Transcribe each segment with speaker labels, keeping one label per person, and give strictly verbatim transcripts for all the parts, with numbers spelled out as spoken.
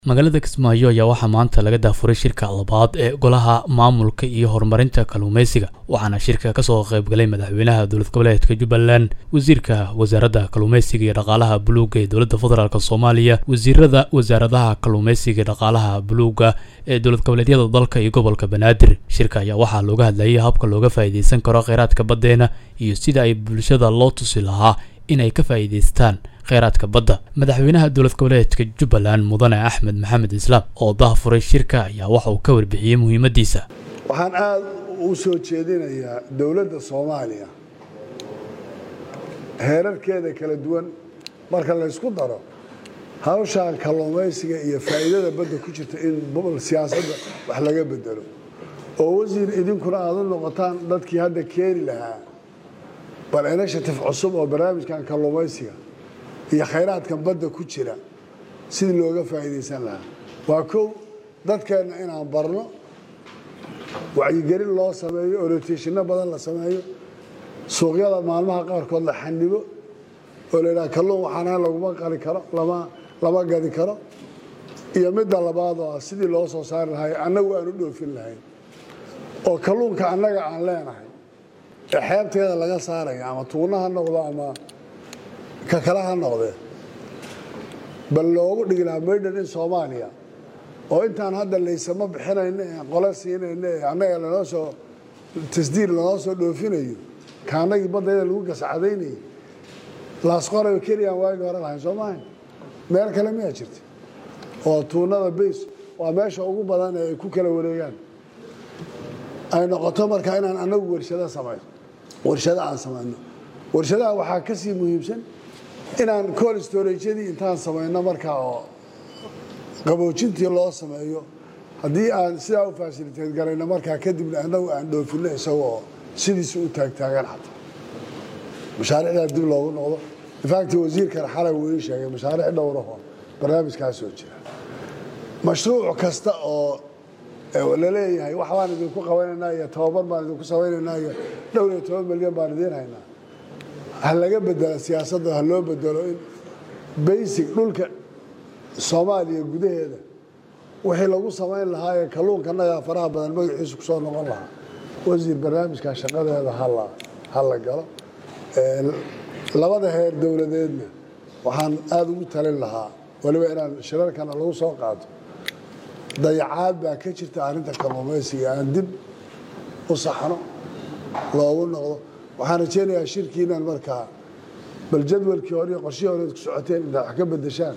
Speaker 1: magaalada Kismaayo ayaa waxaa maanta laga daafuray shirka labaad ee golaha maamulka iyo horumarinta kalluumeysiga waxaana shirka ka soo qayb galay madaxweynaha dowlad goboleedka Jubbaland wasiirka wasaaradda kalluumeysiga iyo dhaqaalaha buluuga ee dowladda federaalka Soomaaliya wasiirada wasaaradaha kalluumeysiga iyo dhaqaalaha buluuga ee dowlad goboleedyada dalka iyo gobolka Banaadir shirka ayaa waxaa looga hadlayay habka looga faa'iideysan karo kheyraadka baddeena iyo sida ay bulshada loo tusi lahaa inay ka faa'iideystaan kheyraadka badda madaxweynaha dowlad goboleedka Jubbaland mudane Axmed Maxamed Islaam oo daafuray shirka ayaa waxa uu ka warbixiyay muhiimadiisa
Speaker 2: waxaan aad u soo jeedinayaa dowladda Soomaaliya heerarkeeda kala duwan marka la isku daro hawshan kalluumeysiga iyo faa'iidada badda ku jirta in bobol siyaasadda wax laga bedelo oo wasiir idinkuna aad u noqotaan dadkii hadda keeni lahaa bal initiative cusub oo barnaamijkan kalluumeysiga iyo kheyraadka badda ku jira sidii looga faa'iideysan lahaa waa kow dadkeena inaan barno wacyigelin loo sameeyo orientationno badan la sameeyo suuqyada maalmaha qaarkood la xanibo oo la yidhaha kalluun waxaana laguma qali karo lama lama gadi karo iyo midda labaad oo sidii loo soo saari lahay annagu aan u dhoofin lahayn oo kalluunka annaga aan leenahay ee xeebteeda laga saaraya ama tuunaha noqdo ama ka kala ha noqdee bal loogu dhigi lahaa maydhan in Soomaaliya oo intaan hadda laysama bixinayna qola siinayna annaga lanoo soo tasdiir lanoo soo dhoofinayo kaanagii baddeeda lagu gasacadaynayay laasqorayo keliya waagi hore lahayn Soomaaliya meel kale miyaa jirta oo tuunada beys waa meesha ugu badan ee ay ku kala wareegaan ay noqoto markaa inaan annagu warshado samayno warshado aan samayno warshadaha waxaa ka sii muhiimsan inaan cold storage-yadii intaan samayno markaa oo qaboojintii loo sameeyo haddii aan sidaa u facilitate garayno markaa kadibna annagu aan dhoofinno isagoo sidiisa u taagtaagan xataa mashaariicdaa dib loogu noqdo infact wasiirkan xalay wuu ii sheegay mashaariic dhowraho barnaamijkaas oo jira mashruuc kasta oo la leeyahay wax baan idinku qabanaynaa iyo tababar baan idinku samaynaynaa iyo dhowr iyo toban milyan baan idiin haynaa ha laga bedelo siyaasadda ha loo bedelo in basic dhulka Soomaaliya gudaheeda wixii lagu samayn lahaa ee kalluunkanaga faraha badan magaciisu ku soo noqon lahaa wasiir barnaamijka shaqadeeda hala hala galo labada heer dowladeedna waxaan aad ugu talin lahaa waliba inaan shirarkana lagu soo qaato dayacaad baa ka jirta arrinta kalluumeysiga aan dib u saxno loogu noqdo waxaan rajeynayaa shirkiinan markaa bal jadwalkii hore iyo qorshihii hore ku socoteen inaad wax ka beddeshaan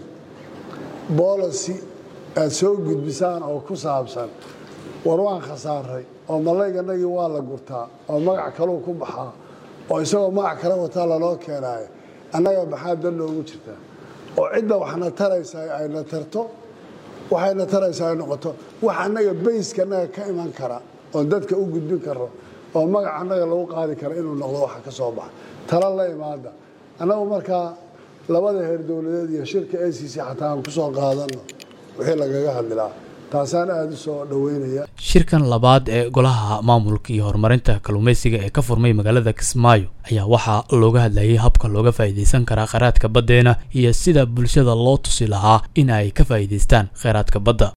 Speaker 2: policy aad soo gudbisaan oo ku saabsan war waan khasaaray oo malayganagii waa la gurtaa oo magac kaluu ku baxaa oo isagoo magac kale wataa lanoo keenaayo annaga maxaa dan noogu jirtaa oo cidda waxna taraysaa ayna tarto waxayna taraysaa ay noqoto wax annaga bayska annaga ka iman kara oo dadka u gudbin karo oo magac annaga lagu qaadi karo inuu noqdo waxa ka soo baxa tala la imaada annagu markaa labada heer dowladeed iyo shirka A C C xataa aan ku soo qaadano wixii lagaga hadlaa taasaan aad u soo dhaweynaya
Speaker 1: shirkan labaad ee golaha maamulka iyo horumarinta kalluumeysiga ee ka furmay magaalada Kismaayo ayaa waxaa looga hadlayay habka looga faa'iideysan karo kheyraadka baddeena iyo sida bulshada loo tusi lahaa in ay ka faa'iideystaan kheyraadka badda